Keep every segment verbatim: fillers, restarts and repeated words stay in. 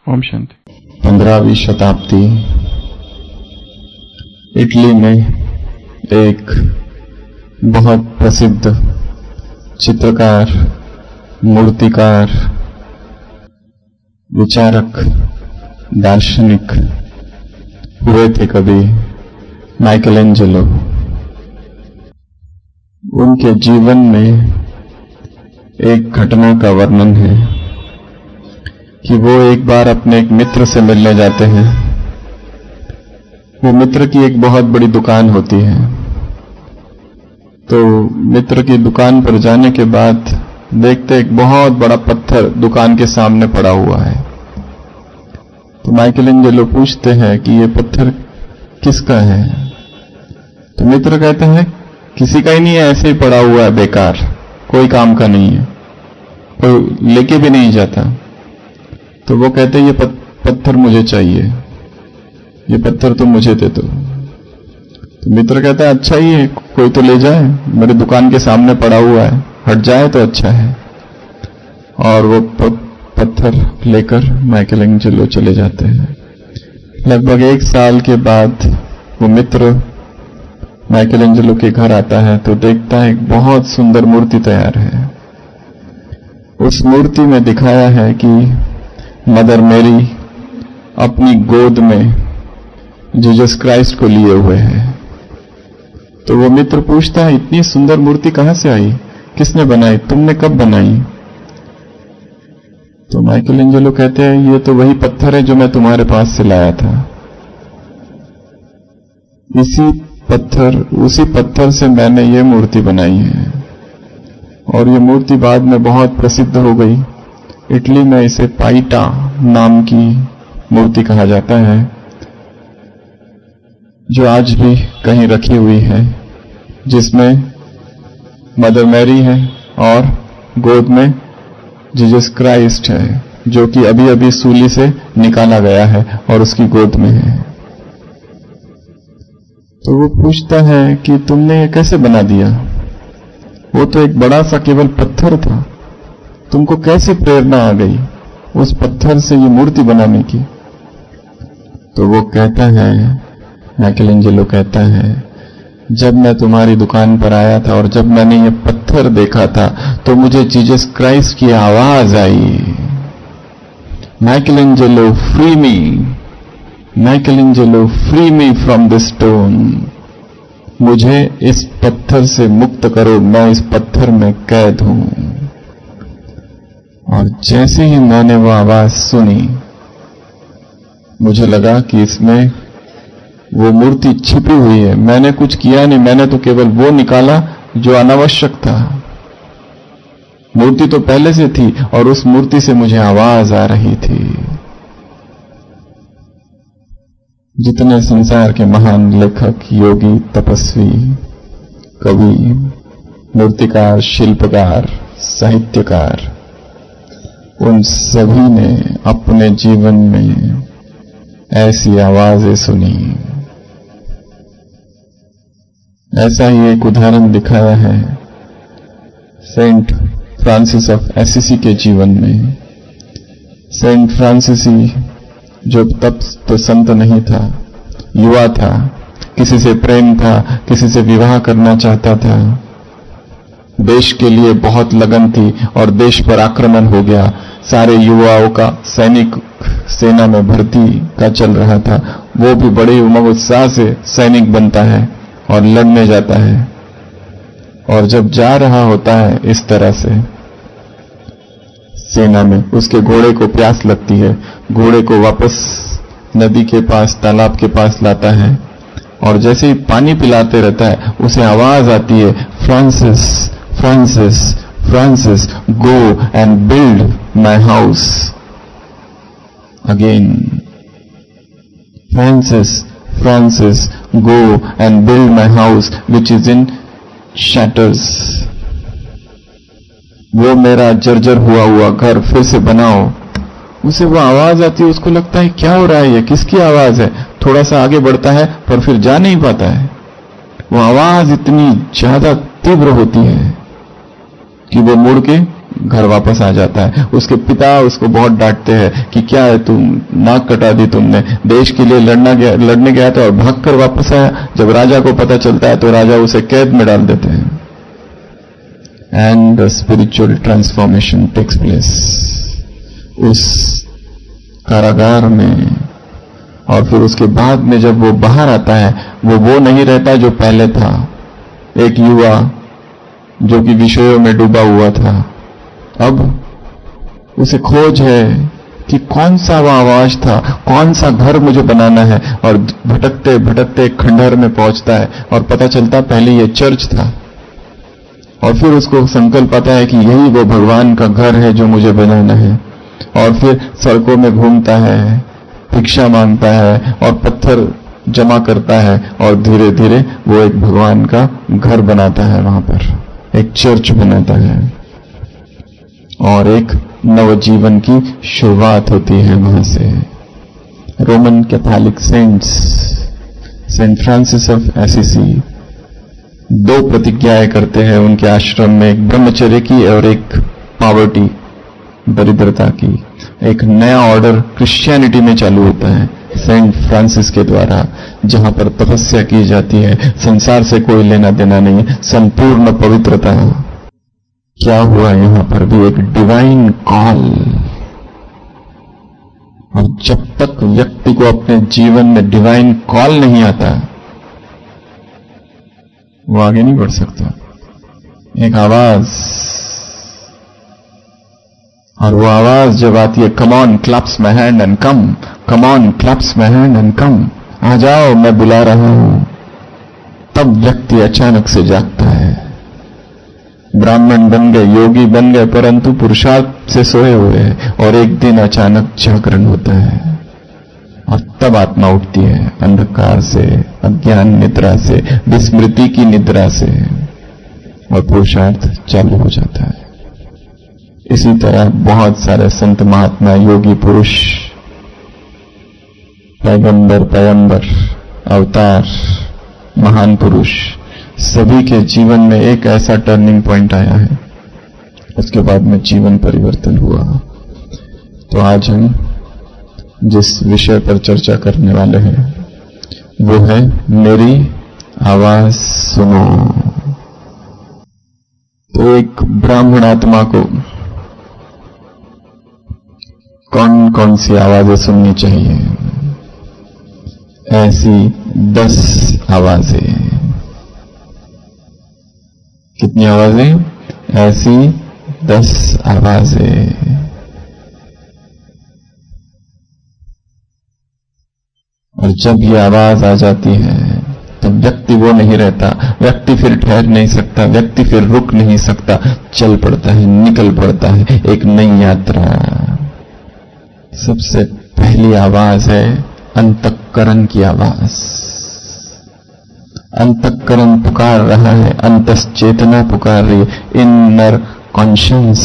ओम शांति। पंद्रहवीं शताब्दी इटली में एक बहुत प्रसिद्ध चित्रकार, मूर्तिकार, विचारक, दार्शनिक हुए थे कभी माइकलएंजेलो। उनके जीवन में एक घटना का वर्णन है कि वो एक बार अपने एक मित्र से मिलने जाते हैं। वो मित्र की एक बहुत बड़ी दुकान होती है। तो मित्र की दुकान पर जाने के बाद देखते एक बहुत बड़ा पत्थर दुकान के सामने पड़ा हुआ है। तो माइकलएंजेलो पूछते हैं कि ये पत्थर किसका है? तो मित्र कहते हैं किसी का ही नहीं है, ऐसे ही पड़ा हुआ है, बेकार, कोई काम का नहीं है, कोई लेके भी नहीं जाता। तो वो कहते ये पत्थर मुझे चाहिए, ये पत्थर तुम मुझे दे दो। तो मित्र कहता है अच्छा ही है, कोई तो ले जाए, मेरे दुकान के सामने पड़ा हुआ है, हट जाए तो अच्छा है। और वो पत्थर लेकर माइकलएंजेलो चले जाते हैं। लगभग एक साल के बाद वो मित्र माइकलएंजेलो के घर आता है तो देखता है एक बहुत सुंदर मूर्ति तैयार है। उस मूर्ति में दिखाया है कि मदर मैरी अपनी गोद में जीसस क्राइस्ट को लिए हुए है। तो वो मित्र पूछता है इतनी सुंदर मूर्ति कहां से आई, किसने बनाई, तुमने कब बनाई? तो माइकलएंजेलो कहते हैं ये तो वही पत्थर है जो मैं तुम्हारे पास से लाया था। इसी पत्थर उसी पत्थर से मैंने ये मूर्ति बनाई है और ये मूर्ति बाद में बहुत प्रसिद्ध हो गई। इटली में इसे पाइटा नाम की मूर्ति कहा जाता है, जो आज भी कहीं रखी हुई है, जिसमें मदर मैरी है और गोद में जीसस क्राइस्ट है, जो कि अभी अभी सूली से निकाला गया है और उसकी गोद में है। तो वो पूछता है कि तुमने ये कैसे बना दिया? वो तो एक बड़ा सा केवल पत्थर था, तुमको कैसे प्रेरणा आ गई उस पत्थर से ये मूर्ति बनाने की? तो वो कहता है, माइकलएंजेलो कहता है, जब मैं तुम्हारी दुकान पर आया था और जब मैंने ये पत्थर देखा था तो मुझे जीसस क्राइस्ट की आवाज आई, Michelangelo free me, Michelangelo free me from this stone. मुझे इस पत्थर से मुक्त करो, मैं इस पत्थर में कैद हूं। और जैसे ही मैंने वो आवाज सुनी, मुझे लगा कि इसमें वो मूर्ति छिपी हुई है। मैंने कुछ किया नहीं, मैंने तो केवल वो निकाला जो अनावश्यक था। मूर्ति तो पहले से थी और उस मूर्ति से मुझे आवाज आ रही थी। जितने संसार के महान लेखक, योगी, तपस्वी, कवि, मूर्तिकार, शिल्पकार, साहित्यकार, उन सभी ने अपने जीवन में ऐसी आवाजें सुनी। ऐसा ही एक उदाहरण दिखाया है सेंट फ्रांसिस ऑफ एसिसी के जीवन में। सेंट फ्रांसिसी जो तब तो संत नहीं था, युवा था, किसी से प्रेम था, किसी से विवाह करना चाहता था, देश के लिए बहुत लगन थी और देश पर आक्रमण हो गया। सारे युवाओं का सैनिक सेना में भर्ती का चल रहा था। वो भी बड़े उमंग उत्साह से सैनिक बनता है और लड़ने जाता है। और जब जा रहा होता है इस तरह से सेना में, उसके घोड़े को प्यास लगती है, घोड़े को वापस नदी के पास, तालाब के पास लाता है और जैसे ही पानी पिलाते रहता है उसे आवाज आती है, Francis, Francis, Francis, go and build my house again. Francis, Francis, go and build my house which is in shatters. वो मेरा जर्जर हुआ हुआ घर फिर से बनाओ। उसे वो आवाज आती है, उसको लगता है क्या हो रहा है, ये किसकी आवाज है? थोड़ा सा आगे बढ़ता है पर फिर जा नहीं पाता है। वो आवाज इतनी ज्यादा तीव्र होती है कि वो मुड़ के घर वापस आ जाता है। उसके पिता उसको बहुत डांटते हैं कि क्या है, तुम नाक कटा दी तुमने, देश के लिए लड़ना गया लड़ने गया था और भाग कर वापस आया। जब राजा को पता चलता है तो राजा उसे कैद में डाल देते हैं। And the spiritual transformation takes place उस कारागार में। और फिर उसके बाद में जब वो बाहर आता है, वो वो नहीं रहता जो पहले था। एक युवा जो कि विषयों में डूबा हुआ था, अब उसे खोज है कि कौन सा वो आवाज था, कौन सा घर मुझे बनाना है। और भटकते भटकते खंडहर में पहुंचता है और पता चलता पहले ये चर्च था। और फिर उसको संकल्प आता है कि यही वो भगवान का घर है जो मुझे बनाना है। और फिर सड़कों में घूमता है, भिक्षा मांगता है और पत्थर जमा करता है और धीरे धीरे वो एक भगवान का घर बनाता है, वहां पर एक चर्च बनाता है और एक नवजीवन की शुरुआत होती है वहां से। Roman Catholic saints, Saint Francis of Assisi दो प्रतिज्ञाएं करते हैं उनके आश्रम में, एक ब्रह्मचर्य की और एक पॉवर्टी, दरिद्रता की। एक नया ऑर्डर क्रिश्चियनिटी में चालू होता है सेंट फ्रांसिस के द्वारा, जहां पर तपस्या की जाती है, संसार से कोई लेना देना नहीं, संपूर्ण पवित्रता। क्या हुआ, यहां पर भी एक डिवाइन कॉल। और जब तक व्यक्ति को अपने जीवन में डिवाइन कॉल नहीं आता, वो आगे नहीं बढ़ सकता। एक आवाज, और वो आवाज जब आती है, come on claps my hand and come, come on claps my hand and come, आ जाओ मैं बुला रहा हूं, तब व्यक्ति अचानक से जागता है। ब्राह्मण बन गए, योगी बन गए, परंतु पुरुषार्थ से सोए हुए हैं। और एक दिन अचानक जागरण होता है और तब आत्मा उठती है अंधकार से, अज्ञान निद्रा से, विस्मृति की निद्रा से, और पुरुषार्थ चालू हो जाता है। इसी तरह बहुत सारे संत महात्मा, योगी पुरुष, पैगंबर, पैगंबर, अवतार, महान पुरुष, सभी के जीवन में एक ऐसा टर्निंग पॉइंट आया है, उसके बाद में जीवन परिवर्तन हुआ। तो आज हम जिस विषय पर चर्चा करने वाले हैं वो है मेरी आवाज सुनो। तो एक ब्राह्मण आत्मा को कौन कौन सी आवाजें सुननी चाहिए? ऐसी दस आवाजें। कितनी आवाजें? ऐसी दस आवाजें। और जब ये आवाज आ जाती है तो व्यक्ति वो नहीं रहता, व्यक्ति फिर ठहर नहीं सकता, व्यक्ति फिर रुक नहीं सकता, चल पड़ता है, निकल पड़ता है, एक नई यात्रा। सबसे पहली आवाज है अंतःकरण की आवाज। अंतःकरण पुकार रहा है, अंतश्चेतना पुकार रही है, इनर कॉन्शियस,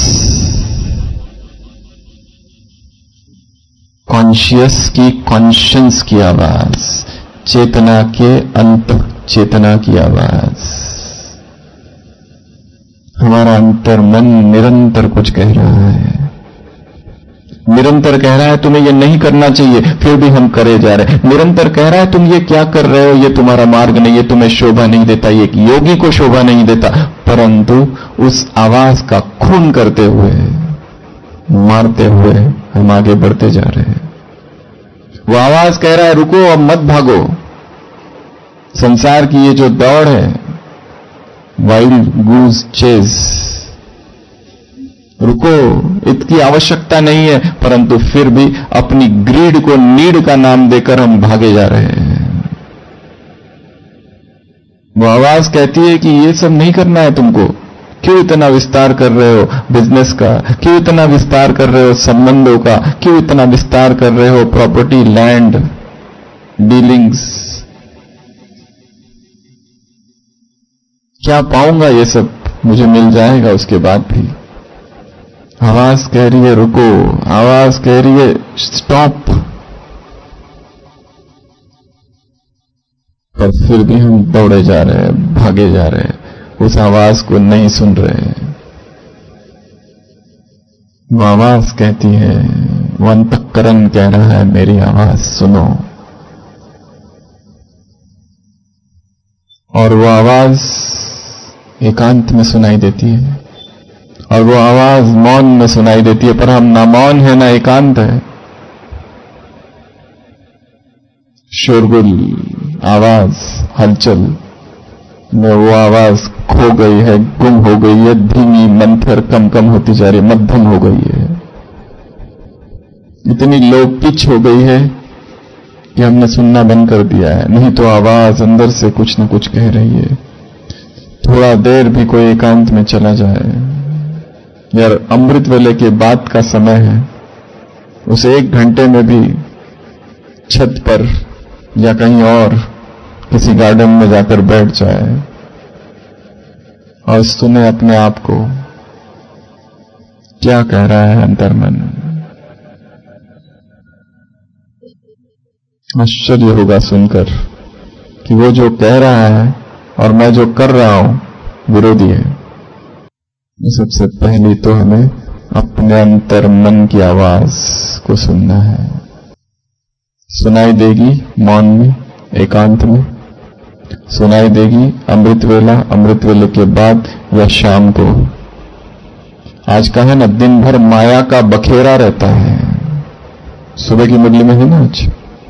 कॉन्शियस की कॉन्शियंस की आवाज, चेतना के अंत चेतना की आवाज। हमारा अंतर मन निरंतर कुछ कह रहा है, निरंतर कह रहा है तुम्हें ये नहीं करना चाहिए, फिर भी हम करे जा रहे हैं। निरंतर कह रहा है तुम ये क्या कर रहे हो, ये तुम्हारा मार्ग नहीं, ये तुम्हें शोभा नहीं देता, ये एक योगी को शोभा नहीं देता, परंतु उस आवाज का खून करते हुए, मारते हुए हम आगे बढ़ते जा रहे हैं। वो आवाज कह रहा है रुको, अब मत भागो। संसार की ये जो दौड़ है, वाइल्ड गूज चेज, रुको, इसकी आवश्यकता नहीं है, परंतु फिर भी अपनी ग्रीड को नीड का नाम देकर हम भागे जा रहे हैं। वो आवाज कहती है कि ये सब नहीं करना है तुमको, क्यों इतना विस्तार कर रहे हो बिजनेस का, क्यों इतना विस्तार कर रहे हो संबंधों का, क्यों इतना विस्तार कर रहे हो प्रॉपर्टी, लैंड डीलिंग्स, क्या पाऊंगा, ये सब मुझे मिल जाएगा उसके बाद भी। आवाज कह रही है रुको, आवाज कह रही है स्टॉप, पर फिर भी हम दौड़े जा रहे हैं, भागे जा रहे हैं, उस आवाज को नहीं सुन रहे हैं। वो आवाज कहती है, वो अंतःकरण कह रहा है मेरी आवाज सुनो। और वो आवाज एकांत में सुनाई देती है, और वो आवाज मौन में सुनाई देती है, पर हम ना मौन है ना एकांत है। शोरगुल, आवाज, हलचल में वो आवाज खो गई है, गुम हो गई है, धीमी, मंथर, कम कम होती जा रही है, मध्यम हो गई है, इतनी लो पिच हो गई है कि हमने सुनना बंद कर दिया है। नहीं तो आवाज अंदर से कुछ न कुछ कह रही है। थोड़ा देर भी कोई एकांत में चला जाए, यार अमृत वेले के बाद का समय है, उस एक घंटे में भी छत पर या कहीं और किसी गार्डन में जाकर बैठ जाए और सुने अपने आप को, क्या कह रहा है अंतर्मन। आश्चर्य होगा सुनकर कि वो जो कह रहा है और मैं जो कर रहा हूं विरोधी है। सबसे पहली तो हमें अपने अंतर्मन की आवाज को सुनना है। सुनाई देगी मौन में, एकांत में, सुनाई देगी अमृत वेला, अमृत वेले के बाद या शाम को। आज का है ना, दिन भर माया का बखेरा रहता है। सुबह की मुरली में है ना, आज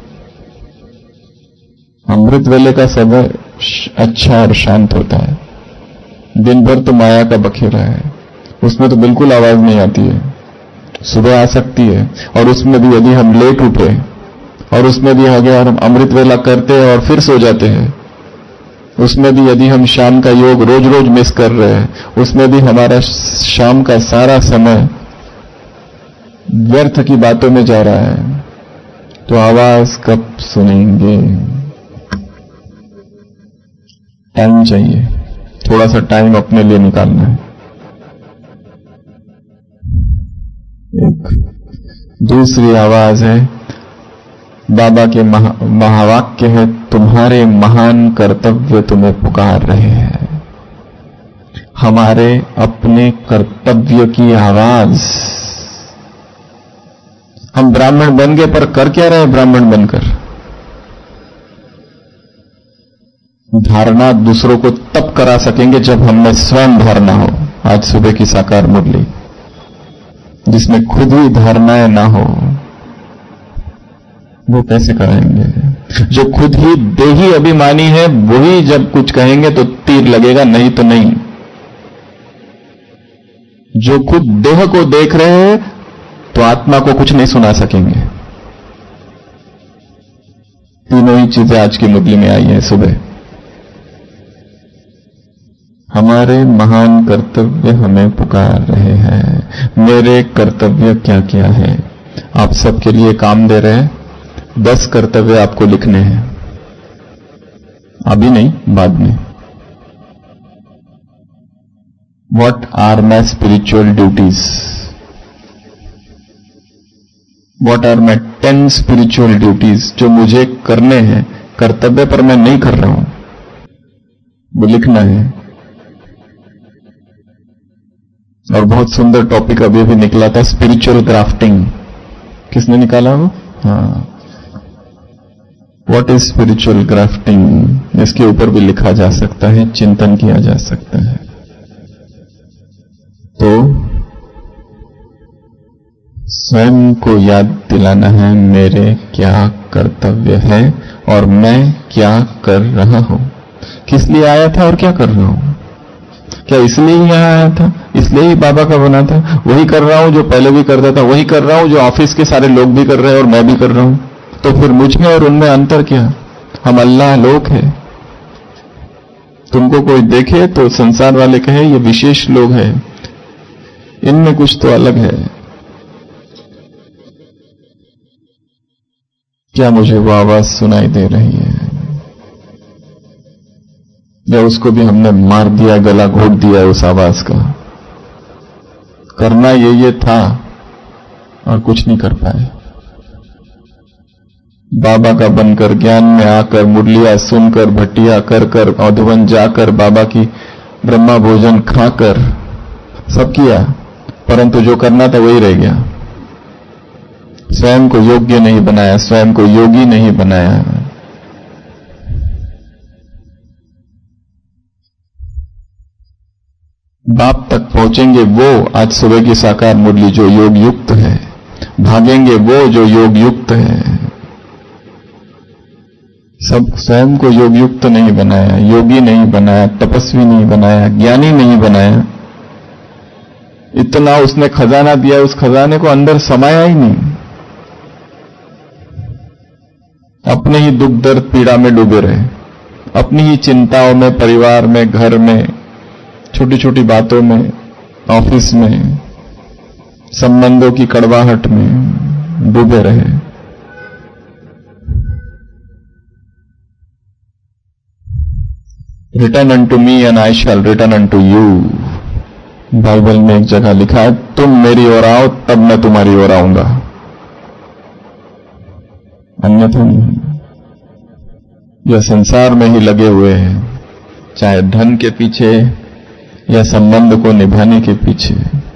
अमृत वेले का समय अच्छा और शांत होता है। दिन भर तो माया का बखेरा है, उसमें तो बिल्कुल आवाज नहीं आती है। सुबह आ सकती है, और उसमें भी यदि हम लेट उठे और उसमें भी अगर हम अमृत वेला करते हैं और फिर सो जाते हैं, उसमें भी यदि हम शाम का योग रोज रोज मिस कर रहे हैं, उसमें भी हमारा शाम का सारा समय व्यर्थ की बातों में जा रहा है, तो आवाज कब सुनेंगे? टाइम चाहिए, थोड़ा सा टाइम अपने लिए निकालना है। एक दूसरी आवाज है, बाबा के महा, महावाक्य है, तुम्हारे महान कर्तव्य तुम्हें पुकार रहे हैं। हमारे अपने कर्तव्य की आवाज। हम ब्राह्मण बन गए, पर कर क्या रहे ब्राह्मण बनकर? धारणा दूसरों को तब करा सकेंगे जब हमें स्वयं धारणा हो। आज सुबह की साकार मुरली जिसमें खुद ही धारणाएं ना हो, वो कैसे कराएंगे? जो खुद ही देही अभिमानी है वही जब कुछ कहेंगे तो तीर लगेगा, नहीं तो नहीं। जो खुद देह को देख रहे हैं तो आत्मा को कुछ नहीं सुना सकेंगे। तीनों ही चीजें आज की मुरली में आई हैं सुबह। हमारे महान कर्तव्य हमें पुकार रहे हैं। मेरे कर्तव्य क्या क्या है? आप सबके लिए काम दे रहे हैं। दस कर्तव्य आपको लिखने हैं, अभी नहीं, बाद में। What are my spiritual duties? What are my ten spiritual duties? जो मुझे करने हैं, कर्तव्य पर मैं नहीं कर रहा हूं, वो लिखना है। और बहुत सुंदर टॉपिक अभी भी निकला था, स्पिरिचुअल ग्राफ्टिंग। किसने निकाला वो? हाँ, व्हाट इज स्पिरिचुअल ग्राफ्टिंग? इसके ऊपर भी लिखा जा सकता है, चिंतन किया जा सकता है। तो स्वयं को याद दिलाना है, मेरे क्या कर्तव्य है और मैं क्या कर रहा हूं। किस लिए आया था और क्या कर रहा हूं? क्या इसलिए ही यहां आया था, इसलिए ही बाबा का बना था? वही कर रहा हूं जो पहले भी करता था, वही कर रहा हूं जो ऑफिस के सारे लोग भी कर रहे हैं और मैं भी कर रहा हूं। तो फिर मुझ में और उनमें अंतर क्या? हम अल्लाह लोग हैं। तुमको कोई देखे तो संसार वाले कहे ये विशेष लोग हैं, इनमें कुछ तो अलग है। क्या मुझे वो आवाज सुनाई दे रही है, या उसको भी हमने मार दिया, गला घोट दिया उस आवाज का? करना ये ये था और कुछ नहीं कर पाए। बाबा का बनकर, ज्ञान में आकर, मुरलिया सुनकर, भट्टिया कर कर, औधवन जाकर, बाबा की ब्रह्मा भोजन खाकर, सब किया, परंतु जो करना था वही रह गया। स्वयं को योग्य नहीं बनाया, स्वयं को योगी नहीं बनाया। बाप तक पहुंचेंगे वो आज सुबह की साकार मुरली जो योग युक्त है, भागेंगे वो जो योग युक्त है। सब स्वयं को योग युक्त नहीं बनाया, योगी नहीं बनाया, तपस्वी नहीं बनाया, ज्ञानी नहीं बनाया। इतना उसने खजाना दिया, उस खजाने को अंदर समाया ही नहीं। अपने ही दुख दर्द पीड़ा में डूबे रहे, अपनी ही चिंताओं में, परिवार में, घर में, छोटी छोटी बातों में, ऑफिस में, संबंधों की कड़वाहट में डूबे रहे। Return unto me and I shall return unto you. Bible में एक जगह लिखा है, तुम मेरी ओर आओ तब मैं तुम्हारी ओर आऊंगा, अन्यथा नहीं। यह संसार में ही लगे हुए हैं, चाहे धन के पीछे या संबंध को निभाने के पीछे।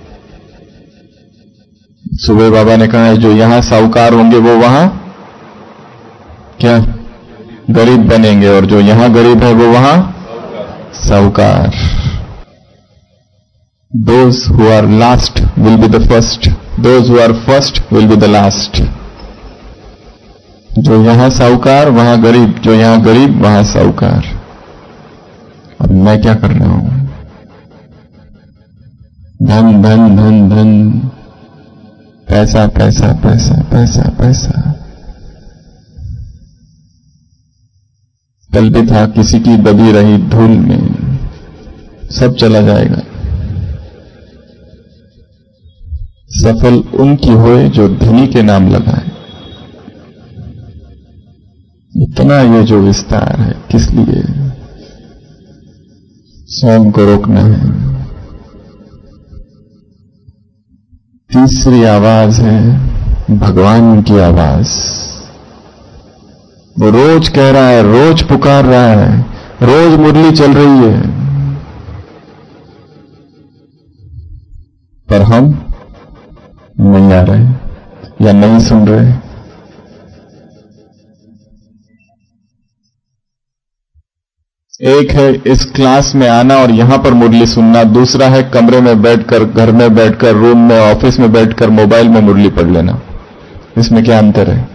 सुबह बाबा ने कहा है, जो यहां साहूकार होंगे वो वहां क्या गरीब बनेंगे, और जो यहां गरीब है वो वहां साहूकार। Those who are last will be the first, those who are first will be the last। जो यहां साहूकार वहां गरीब, जो यहां गरीब वहां साहूकार। अब मैं क्या कर रहा हूं? धन धन धन धन, पैसा पैसा पैसा पैसा पैसा। कल भी था, किसी की दबी रही धूल में सब चला जाएगा। सफल उनकी होए जो धनी के नाम लगाए। इतना ये जो विस्तार है, किस लिए? स्वयं को रोकना है। तीसरी आवाज है भगवान की आवाज। वो रोज कह रहा है, रोज पुकार रहा है, रोज मुरली चल रही है, पर हम नहीं आ रहे या नहीं सुन रहे। एक है इस क्लास में आना और यहां पर मुरली सुनना, दूसरा है कमरे में बैठकर, घर में बैठकर, रूम में, ऑफिस में बैठकर मोबाइल में मुरली पढ़ लेना। इसमें क्या अंतर है?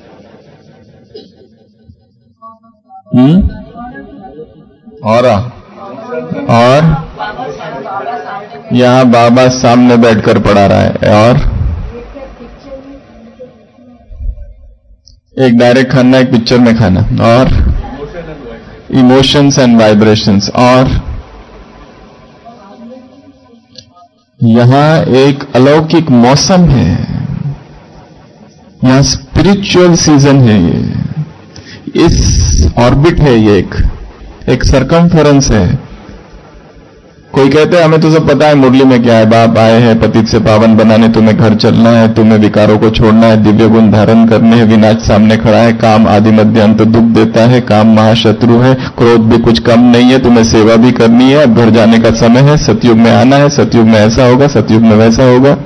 हम्म और और यहां बाबा सामने बैठकर पढ़ा रहा है, और एक डायरेक्ट खाना, एक पिक्चर में खाना, और इमोशंस एंड वाइब्रेशंस, और यहां एक अलौकिक मौसम है, यहां स्पिरिचुअल सीजन है। ये इस ऑर्बिट है, ये एक एक सरकमफेरेंस है। कोई कहते हैं हमें तो सब पता है मुरली में क्या है, बाप आए हैं पतित से पावन बनाने, तुम्हें घर चलना है, तुम्हें विकारों को छोड़ना है, दिव्य गुण धारण करने हैं, विनाश सामने खड़ा है, काम आदि मध्य अंत दुख देता है, काम महाशत्रु है, क्रोध भी कुछ कम नहीं है, तुम्हें सेवा भी करनी है, अब घर जाने का समय है, सतयुग में आना है, सतयुग में ऐसा होगा, सतयुग में वैसा होगा।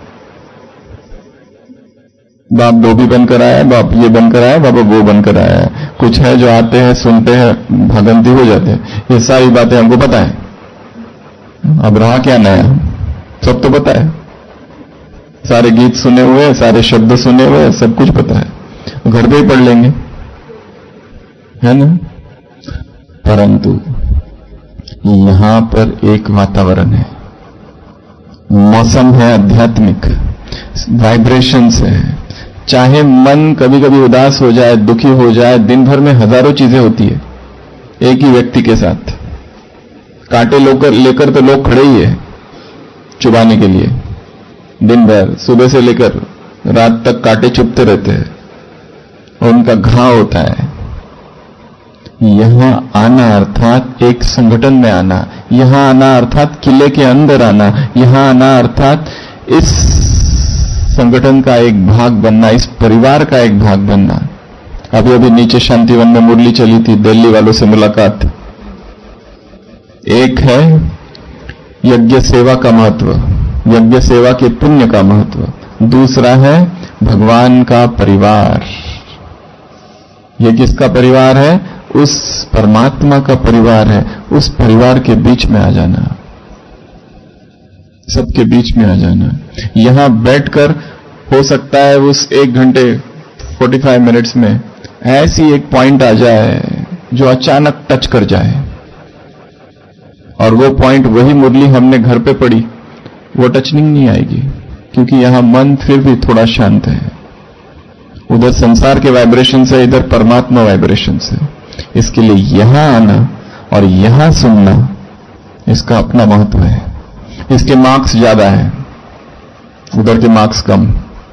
बाप धोबी बनकर आया है, बाप ये बनकर आया है, बाबा वो बनकर आया है। कुछ है जो आते हैं, सुनते हैं, भगंती हो जाते हैं। ये सारी बातें हमको पता है। अब रहा क्या नया? सब तो पता है, सारे गीत सुने हुए, सारे शब्द सुने हुए, सब कुछ पता है, घर पे ही पढ़ लेंगे, है ना। परंतु यहां पर एक वातावरण है, मौसम है आध्यात्मिक, वाइब्रेशंस है। चाहे मन कभी कभी उदास हो जाए, दुखी हो जाए, दिन भर में हजारों चीजें होती है एक ही व्यक्ति के साथ। कांटे लेकर लेकर तो लोग खड़े ही है चुबाने के लिए, दिन भर सुबह से लेकर रात तक कांटे चुभते रहते हैं और उनका घाव होता है। यहां आना अर्थात एक संगठन में आना, यहां आना अर्थात किले के अंदर आना, यहां आना अर्थात इस संगठन का एक भाग बनना, इस परिवार का एक भाग बनना। अभी अभी नीचे शांतिवन में मुरली चली थी, दिल्ली वालों से मुलाकात। एक है यज्ञ सेवा का महत्व, यज्ञ सेवा के पुण्य का महत्व। दूसरा है भगवान का परिवार। ये किसका परिवार है? उस परमात्मा का परिवार है। उस परिवार के बीच में आ जाना, सबके बीच में आ जाना। यहां बैठकर हो सकता है उस एक घंटे पैंतालीस मिनट्स में ऐसी एक पॉइंट आ जाए जो अचानक टच कर जाए, और वो पॉइंट वही मुरली हमने घर पे पढ़ी, वो टचनिंग नहीं आएगी, क्योंकि यहां मन फिर भी थोड़ा शांत है। उधर संसार के वाइब्रेशन से, इधर परमात्मा वाइब्रेशन से। इसके लिए यहां आना और यहां सुनना, इसका अपना महत्व है। इसके मार्क्स ज्यादा है, उधर के मार्क्स कम।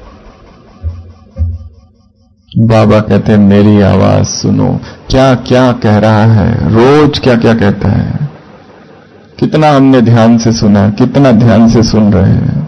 बाबा कहते हैं मेरी आवाज सुनो, क्या क्या कह रहा है, रोज क्या क्या कहता है, कितना हमने ध्यान से सुना, कितना ध्यान से सुन रहे हैं।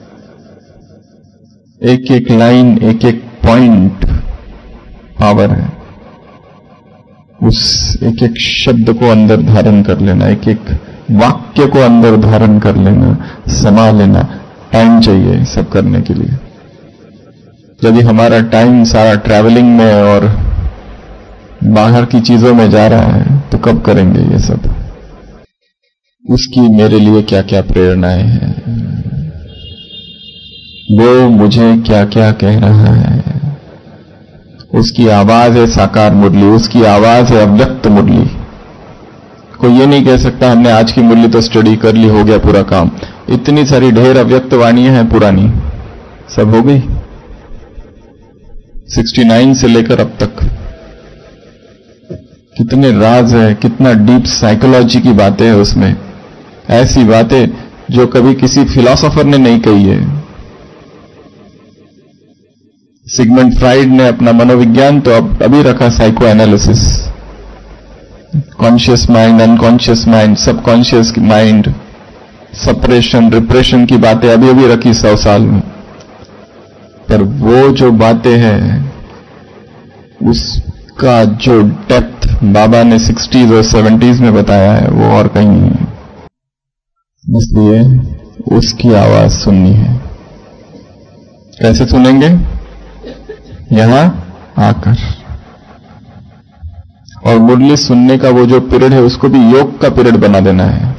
एक एक लाइन, एक एक पॉइंट पावर है। उस एक एक शब्द को अंदर धारण कर लेना, एक एक वाक्य को अंदर धारण कर लेना, समा लेना। टाइम चाहिए सब करने के लिए। यदि हमारा टाइम सारा ट्रैवलिंग में और बाहर की चीजों में जा रहा है तो कब करेंगे ये सब? उसकी मेरे लिए क्या क्या प्रेरणाएं हैं, वो मुझे क्या क्या कह रहा है। उसकी आवाज है साकार मुरली, उसकी आवाज है अव्यक्त मुरली। कोई ये नहीं कह सकता हमने आज की मुरली तो स्टडी कर ली, हो गया पूरा काम। इतनी सारी ढेर अव्यक्त वाणियां हैं पुरानी, सब हो गई उनहत्तर से लेकर अब तक। कितने राज है, कितना डीप साइकोलॉजी की बातें हैं उसमें, ऐसी बातें जो कभी किसी फिलॉसफर ने नहीं कही है। सिगमंड फ्राइड ने अपना मनोविज्ञान तो अब अभी रखा psychoanalysis, conscious mind, unconscious mind, subconscious mind, suppression, repression की बातें अभी अभी रखी सौ साल में। पर वो जो बातें हैं उसका जो डेप्थ बाबा ने सिक्सटीज और सेवेंटीज में बताया है वो और कहीं नहीं है। इसलिए उसकी आवाज सुननी है। कैसे सुनेंगे? यहां आकर। और मुरली सुनने का वो जो पीरियड है उसको भी योग का पीरियड बना देना है।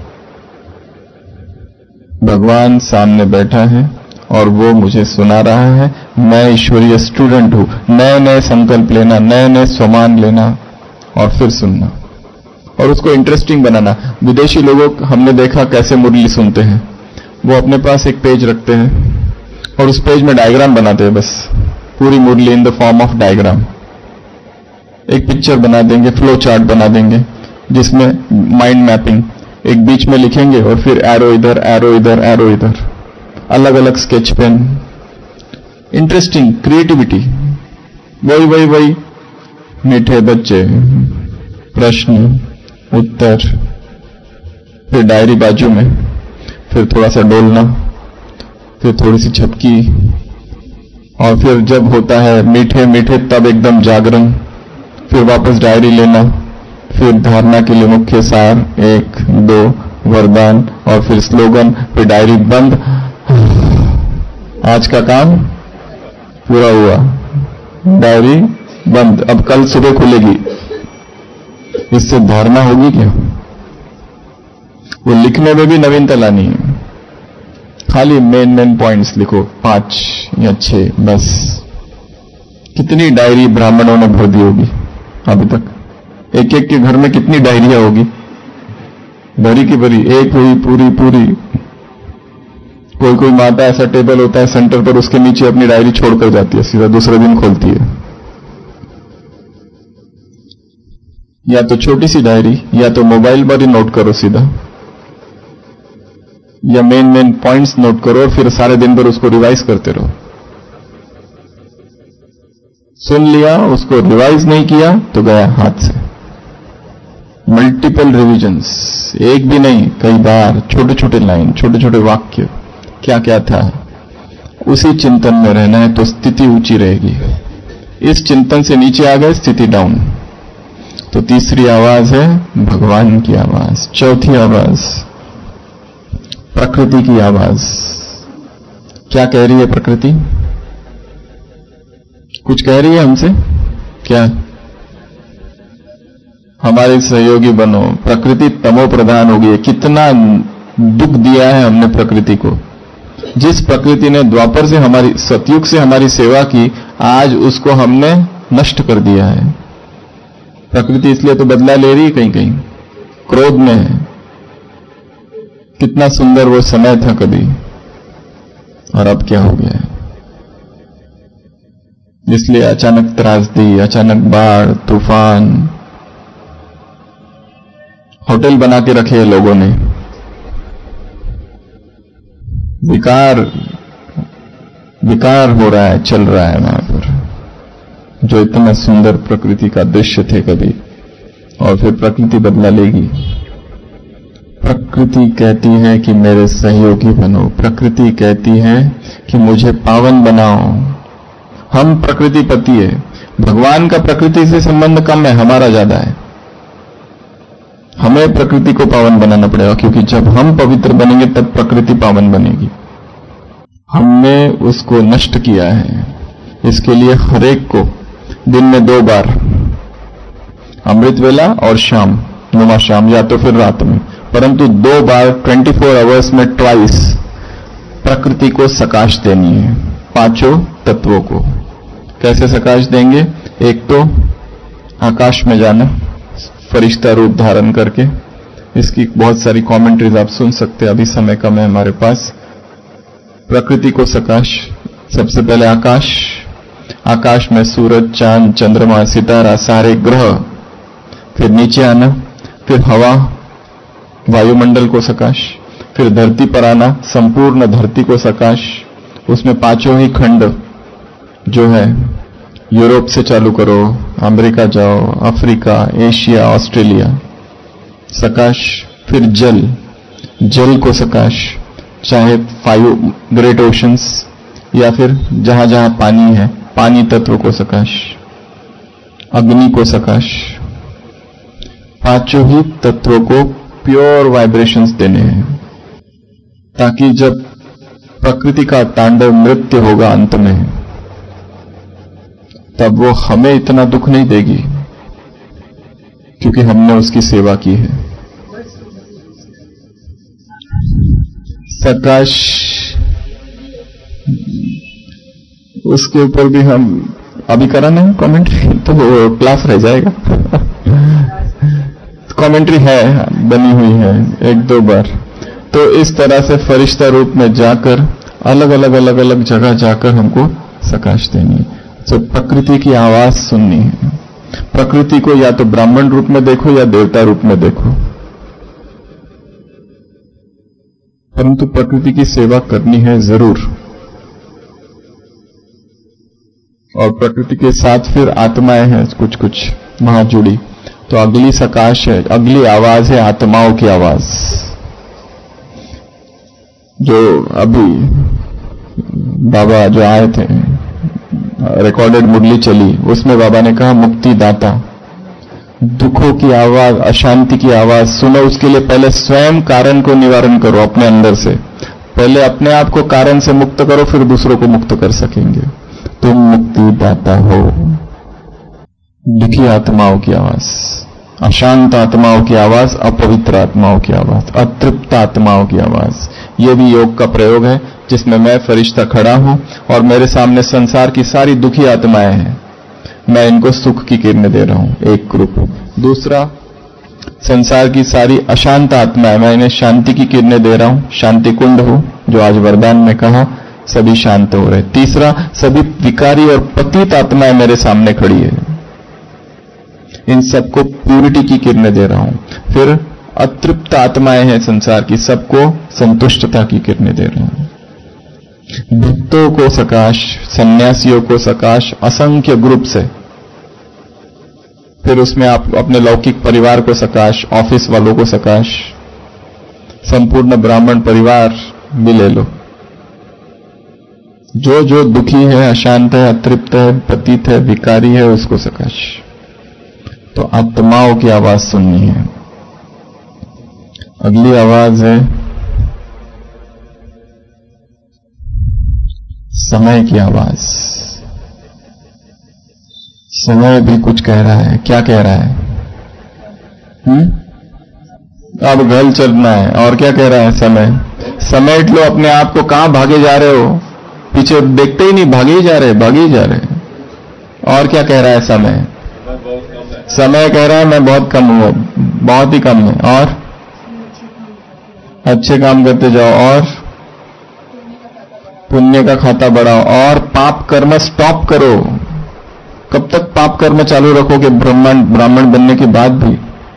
भगवान सामने बैठा है और वो मुझे सुना रहा है, मैं ईश्वरीय स्टूडेंट हूं। नए नए संकल्प लेना, नए नए स्वमान लेना और फिर सुनना और उसको इंटरेस्टिंग बनाना। विदेशी लोगों हमने देखा कैसे मुरली सुनते हैं। वो अपने पास एक पेज रखते हैं और उस पेज में डायग्राम बनाते हैं, बस पूरी मुरली in the form of diagram. एक पिक्चर बना देंगे, फ्लो चार्ट बना देंगे जिसमें माइंड मैपिंग, एक बीच में लिखेंगे और फिर एरो इधर, एरो इधर, एरो इधर, अलग अलग स्केच पेन। Interesting, creativity. वही वही वही मीठे बच्चे, प्रश्न उत्तर, फिर डायरी बाजू में, फिर थोड़ा सा डोलना, फिर थोड़ी सी झपकी, और फिर जब होता है मीठे मीठे तब एकदम जागरण, फिर वापस डायरी लेना, फिर धारणा के लिए मुख्य सार एक दो वरदान और फिर स्लोगन, फिर डायरी बंद। आज का काम पूरा हुआ, डायरी बंद, अब कल सुबह खुलेगी। इससे धारणा होगी क्या? वो लिखने में भी नवीनता लानी है। खाली मेन मेन पॉइंट्स लिखो, पांच या छह बस। कितनी डायरी ब्राह्मणों ने भर दी होगी अभी तक? एक एक के घर में कितनी डायरियां होगी? भरी की भरी, एक हुई पूरी पूरी। कोई कोई माता ऐसा टेबल होता है सेंटर पर, उसके नीचे अपनी डायरी छोड़कर जाती है, सीधा दूसरे दिन खोलती है। या तो छोटी सी डायरी, या तो मोबाइल पर ही नोट करो सीधा, या मेन मेन पॉइंट्स नोट करो और फिर सारे दिन भर उसको रिवाइज करते रहो। सुन लिया, उसको रिवाइज नहीं किया तो गया हाथ से। मल्टीपल रिविजन्स, एक भी नहीं, कई बार, छोटे छोटे लाइन, छोटे छोटे वाक्य, क्या क्या था, उसी चिंतन में रहना है तो स्थिति ऊंची रहेगी। इस चिंतन से नीचे आ गए, स्थिति डाउन। तो तीसरी आवाज है भगवान की आवाज। चौथी आवाज प्रकृति की आवाज। क्या कह रही है प्रकृति? कुछ कह रही है हमसे? क्या? हमारे सहयोगी बनो। प्रकृति तमो प्रधान हो गई है। कितना दुख दिया है हमने प्रकृति को। जिस प्रकृति ने द्वापर से हमारी, सतयुग से हमारी सेवा की, आज उसको हमने नष्ट कर दिया है। प्रकृति इसलिए तो बदला ले रही है, कहीं कहीं क्रोध में है। कितना सुंदर वो समय था कभी, और अब क्या हो गया है। इसलिए अचानक त्रासदी, अचानक बाढ़, तूफान, होटल बना के रखे हैं लोगों ने। विकार विकार हो रहा है, चल रहा है वहां पर, जो इतना सुंदर प्रकृति का दृश्य थे कभी, और फिर प्रकृति बदला लेगी। प्रकृति कहती है कि मेरे सहयोगी बनो। प्रकृति कहती है कि मुझे पावन बनाओ। हम प्रकृति पति है। भगवान का प्रकृति से संबंध कम है, हमारा ज्यादा है। हमें प्रकृति को पावन बनाना पड़ेगा, क्योंकि जब हम पवित्र बनेंगे तब प्रकृति पावन बनेगी। हमने उसको नष्ट किया है। इसके लिए हरेक को दिन में दो बार, अमृत वेला और शाम, नुमा शाम, या तो फिर रात में, परंतु दो बार चौबीस आवर्स में ट्वाइस प्रकृति को सकाश देनी है, पांचों तत्वों को। कैसे सकाश देंगे? एक तो आकाश में जाना, फरिश्ता रूप धारण करके। इसकी बहुत सारी कमेंट्रीज आप सुन सकते हैं, अभी समय कम है हमारे पास। प्रकृति को सकाश, सबसे पहले आकाश। आकाश में सूरज, चांद, चंद्रमा, सितारा, सारे ग्रह। फिर नीचे आना, फिर हवा, वायुमंडल को सकाश। फिर धरती पर आना, संपूर्ण धरती को सकाश। उसमें पांचों ही खंड जो है, यूरोप से चालू करो, अमेरिका जाओ, अफ्रीका, एशिया, ऑस्ट्रेलिया, सकाश। फिर जल, जल को सकाश, चाहे फाइव ग्रेट ओशंस या फिर जहां जहां पानी है, पानी तत्व को सकाश। अग्नि को सकाश। पांचों ही तत्वों को प्योर वाइब्रेशंस देने हैं, ताकि जब प्रकृति का तांडव नृत्य होगा अंत में, तब वो हमें इतना दुख नहीं देगी, क्योंकि हमने उसकी सेवा की है। सकाश, उसके ऊपर भी हम अभी कराना है कमेंट्री, तो वो क्लास रह जाएगा। कमेंट्री है, बनी हुई है एक दो बार। तो इस तरह से फरिश्ता रूप में जाकर अलग अलग अलग अलग जगह जाकर हमको सकाश देनी है। तो प्रकृति की आवाज सुननी है। प्रकृति को या तो ब्राह्मण रूप में देखो या देवता रूप में देखो, परंतु प्रकृति की सेवा करनी है जरूर। और प्रकृति के साथ फिर आत्माएं हैं कुछ कुछ वहां जुड़ी। तो अगली सकाश है, अगली आवाज है आत्माओं की आवाज, जो अभी बाबा जो आए थे, रिकॉर्डेड मुरली चली, उसमें बाबा ने कहा मुक्ति दाता। दुखों की आवाज, अशांति की आवाज सुनो, उसके लिए पहले स्वयं कारण को निवारण करो अपने अंदर से। पहले अपने आप को कारण से मुक्त करो, फिर दूसरों को मुक्त कर सकेंगे। तुम मुक्ति दाता हो। दुखी आत्माओं की आवाज, अशांत आत्माओं की आवाज, अपवित्र आत्माओं की आवाज, अतृप्त आत्माओं की आवाज। यह भी योग का प्रयोग है, जिसमें मैं फरिश्ता खड़ा हूं और मेरे सामने संसार की सारी दुखी आत्माएं हैं। मैं इनको सुख की किरणें दे रहा हूं, एक ग्रुप। दूसरा, संसार की सारी अशांत आत्माएं, मैं इन्हें शांति की किरणें दे रहा हूं, शांति कुंड हूं, जो आज वरदान में कहा, सभी शांत हो रहे। तीसरा, सभी विकारी और पतित आत्माएं मेरे सामने खड़ी है, इन सबको प्यूरिटी की किरणें दे रहा हूं। फिर अतृप्त आत्माएं हैं संसार की, सबको संतुष्टता की किरणें दे रहा हूं। भक्तों को सकाश, सन्यासियों को सकाश, असंख्य ग्रुप से। फिर उसमें आप अपने लौकिक परिवार को सकाश, ऑफिस वालों को सकाश, संपूर्ण ब्राह्मण परिवार भी ले लो। जो जो दुखी है, अशांत है, अतृप्त है, पतित है, विकारी है, उसको सकाश। तो आत्माओं की आवाज सुननी है। अगली आवाज है समय की आवाज। समय भी कुछ कह रहा है। क्या कह रहा है? हम्म? अब घर चलना है। और क्या कह रहा है समय? समेट लो अपने आप को। कहां भागे जा रहे हो? पीछे देखते ही नहीं, भागे ही जा रहे भागे ही जा रहे। और क्या कह रहा है समय? समय कह रहा है मैं बहुत कम हूं, बहुत ही कम है। और अच्छे काम करते जाओ और पुण्य का खाता बढ़ाओ और पाप कर्म स्टॉप करो। कब तक पाप कर्म चालू रखोगे ब्राह्मण ब्राह्मण बनने के बाद भी?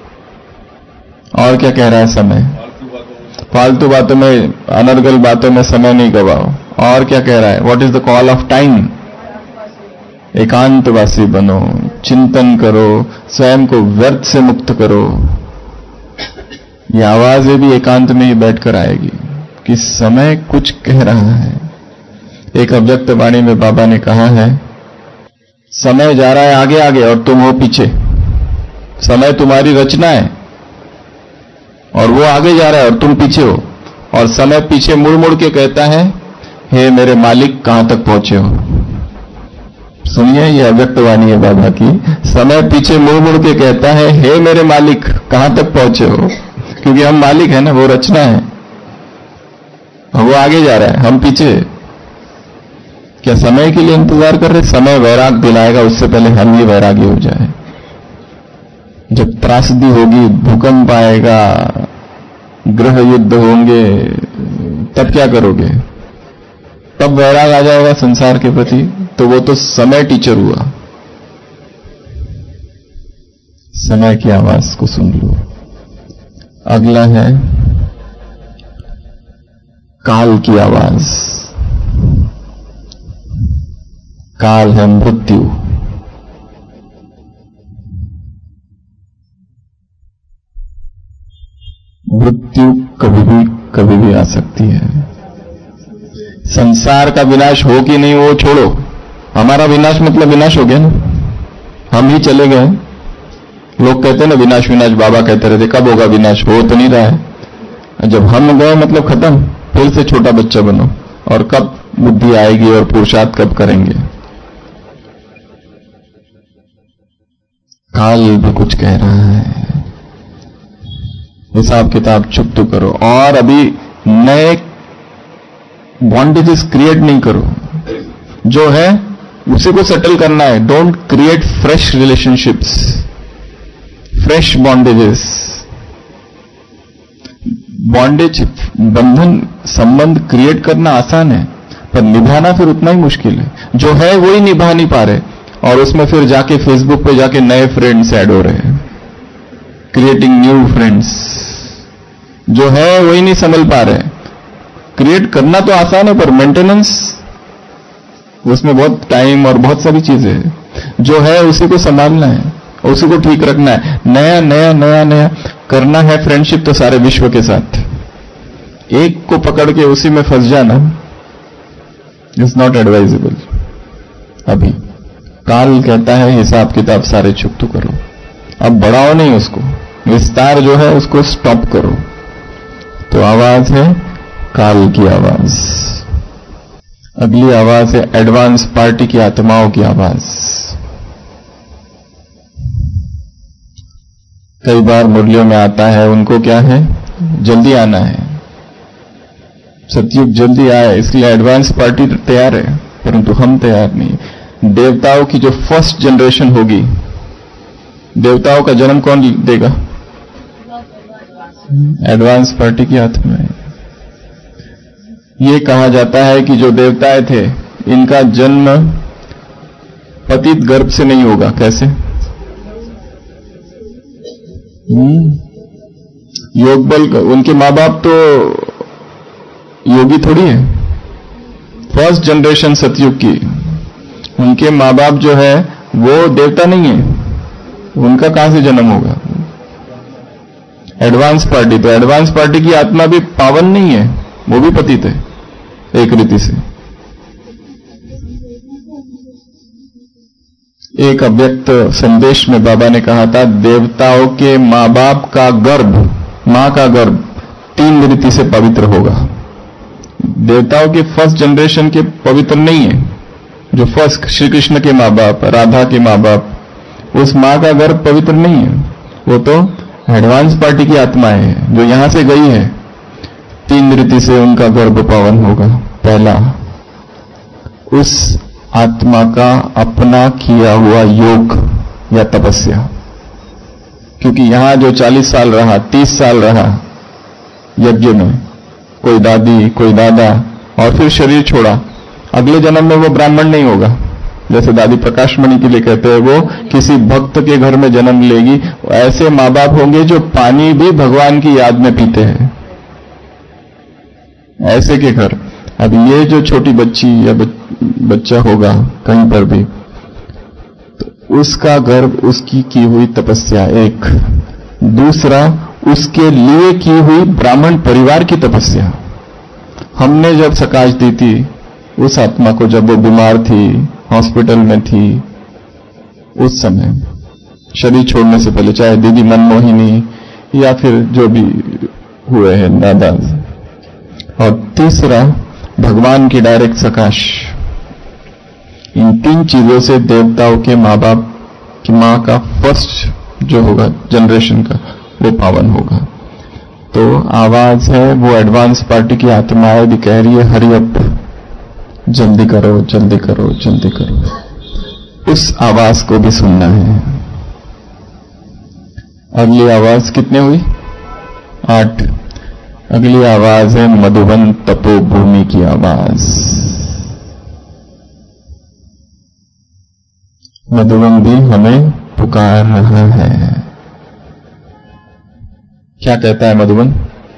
और क्या कह रहा है समय? फालतू बातों में, अनर्गल बातों में समय नहीं गवाओ। और क्या कह रहा है? What is the call of time? एकांतवासी बनो, चिंतन करो, स्वयं को व्यर्थ से मुक्त करो। ये आवाजें भी एकांत में ही बैठकर आएगी कि समय कुछ कह रहा है। एक अव्यक्त वाणी में बाबा ने कहा है, समय जा रहा है आगे आगे और तुम हो पीछे। समय तुम्हारी रचना है और वो आगे जा रहा है और तुम पीछे हो। और समय पीछे मुड़ मुड़ के कहता है, हे मेरे मालिक कहां तक पहुंचे हो? सुनिए, ये अव्यक्त वाणी है बाबा की। समय पीछे मुड़ मुड़ के कहता है, हे मेरे मालिक कहां तक पहुंचे हो? क्योंकि हम मालिक है ना, वो रचना है। वो आगे जा रहा है, हम पीछे। क्या समय के लिए इंतजार कर रहे? समय वैराग दिलाएगा, उससे पहले हम ही वैरागी हो जाए। जब त्रासदी होगी, भूकंप आएगा, ग्रह युद्ध होंगे, तब क्या करोगे? तब वैराग आ जाएगा संसार के प्रति। तो वो तो समय टीचर हुआ। समय की आवाज को सुन लो। अगला है काल की आवाज। काल है मृत्यु। मृत्यु कभी भी कभी भी आ सकती है। संसार का विनाश हो कि नहीं वो छोड़ो, हमारा विनाश मतलब विनाश हो गया ना, हम ही चले गए। लोग कहते हैं ना विनाश विनाश, बाबा कहते रहते, कब होगा विनाश? हो तो नहीं रहा है। जब हम गए मतलब खत्म, फिर से छोटा बच्चा बनो। और कब बुद्धि आएगी और पुरुषार्थ कब करेंगे? काल भी कुछ कह रहा है, हिसाब किताब चुप करो। और अभी नए बॉन्डेजेस क्रिएट नहीं करो, जो है उसी को सेटल करना है। Don't create fresh relationships, fresh bondages. Bondage, बंधन, संबंध क्रिएट करना आसान है, पर निभाना फिर उतना ही मुश्किल है। जो है वही निभा नहीं पा रहे, और उसमें फिर जाके फेसबुक पे जाके नए फ्रेंड्स ऐड हो रहे हैं, क्रिएटिंग न्यू फ्रेंड्स। जो है वही नहीं संभल पा रहे। क्रिएट करना तो आसान है, पर मेंटेनेंस, उसमें बहुत टाइम और बहुत सारी चीजें हैं। जो है उसी को संभालना है, उसी को ठीक रखना है। नया नया नया नया करना है फ्रेंडशिप तो सारे विश्व के साथ। एक को पकड़ के उसी में फंस जाना इज नॉट एडवाइजेबल। अभी काल कहता है हिसाब किताब सारे चुप करो, अब बढ़ाओ नहीं उसको, विस्तार जो है उसको स्टॉप करो। तो आवाज है काल की आवाज। अगली आवाज है एडवांस पार्टी की आत्माओं की आवाज। कई बार मुरलियों में आता है, उनको क्या है, जल्दी आना है, सतयुग जल्दी आए, इसलिए एडवांस पार्टी तैयार है, परंतु हम तैयार नहीं। देवताओं की जो फर्स्ट जनरेशन होगी, देवताओं का जन्म कौन देगा? एडवांस पार्टी की आत्मा है। ये कहा जाता है कि जो देवताएं थे, इनका जन्म पतित गर्भ से नहीं होगा। कैसे? योग बल, उनके मां बाप तो योगी थोड़ी है। फर्स्ट जनरेशन सतयुग की, उनके मां बाप जो है वो देवता नहीं है, उनका कहां से जन्म होगा? एडवांस पार्टी, तो एडवांस पार्टी की आत्मा भी पावन नहीं है, वो भी पतित है एक रीति से। एक अव्यक्त संदेश में बाबा ने कहा था, देवताओं के मां बाप का गर्भ, मां का गर्भ तीन रीति से पवित्र होगा। देवताओं के फर्स्ट जनरेशन के पवित्र नहीं है। जो फर्स्ट श्री कृष्ण के माँ बाप, राधा के माँ बाप, उस माँ का गर्भ पवित्र नहीं है। वो तो एडवांस पार्टी की आत्माएं हैं जो यहां से गई है। तीन रीति से उनका गर्भ पावन होगा। पहला, उस आत्मा का अपना किया हुआ योग या तपस्या, क्योंकि यहां जो चालीस साल रहा, तीस साल रहा यज्ञ में, कोई दादी कोई दादा, और फिर शरीर छोड़ा, अगले जन्म में वो ब्राह्मण नहीं होगा। जैसे दादी प्रकाशमणि के लिए कहते हैं वो किसी भक्त के घर में जन्म लेगी। ऐसे माँ बाप होंगे जो पानी भी भगवान की याद में पीते हैं, ऐसे के घर। अब ये जो छोटी बच्ची या बच्चा होगा कहीं पर भी, तो उसका गर्भ उसकी की हुई तपस्या एक। दूसरा, उसके लिए की हुई ब्राह्मण परिवार की तपस्या। हमने जब सकाश दी थी उस आत्मा को, जब वो बीमार थी, हॉस्पिटल में थी, उस समय शरीर छोड़ने से पहले, चाहे दीदी मनमोहिनी या फिर जो भी हुए हैं दादा। और तीसरा, भगवान की डायरेक्ट सकाश। इन तीन चीजों से देवताओं के माँ बाप की माँ का फर्स्ट जो होगा जनरेशन का, वो पावन होगा। तो आवाज है वो एडवांस पार्टी की आत्माएं भी कह रही है, हरी अप, जल्दी करो जल्दी करो जल्दी करो। उस आवाज को भी सुनना है। अगली आवाज कितने हुई? आठ। अगली आवाज है मधुबन तपोभूमि की आवाज। मधुबन भी हमें पुकार रहा है। क्या कहता है मधुबन?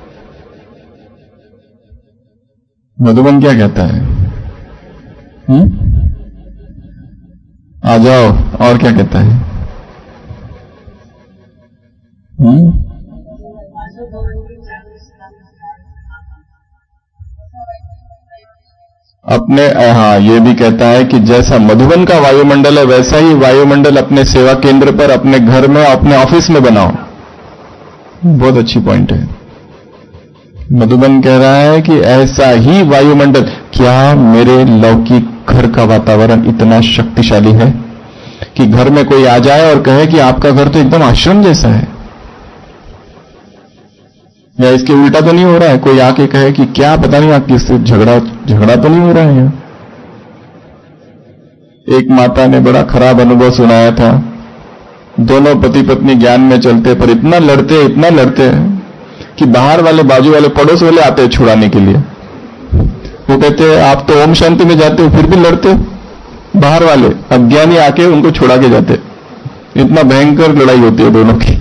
मधुबन क्या कहता है? हम्म? आ जाओ। और क्या कहता है? हम्म? अपने, हाँ, ये भी कहता है कि जैसा मधुबन का वायुमंडल है वैसा ही वायुमंडल अपने सेवा केंद्र पर, अपने घर में, अपने ऑफिस में बनाओ। बहुत अच्छी पॉइंट है। मधुबन कह रहा है कि ऐसा ही वायुमंडल। क्या मेरे लौकिक घर का वातावरण इतना शक्तिशाली है कि घर में कोई आ जाए और कहे कि आपका घर तो एकदम आश्रम जैसा है? या इसके उल्टा तो नहीं हो रहा है, कोई आके कहे कि क्या पता नहीं आप किससे झगड़ा झगड़ा तो नहीं हो रहा है यहाँ? एक माता ने बड़ा खराब अनुभव सुनाया था। दोनों पति पत्नी ज्ञान में चलते पर इतना लड़ते इतना लड़ते हैं कि बाहर वाले, बाजू वाले, पड़ोस वाले आते हैं छुड़ाने के लिए। वो कहते हैं आप तो ओम शांति में जाते हो फिर भी लड़ते हो। बाहर वाले अज्ञानी आके उनको छुड़ा के जाते। इतना भयंकर लड़ाई होती है दोनों की।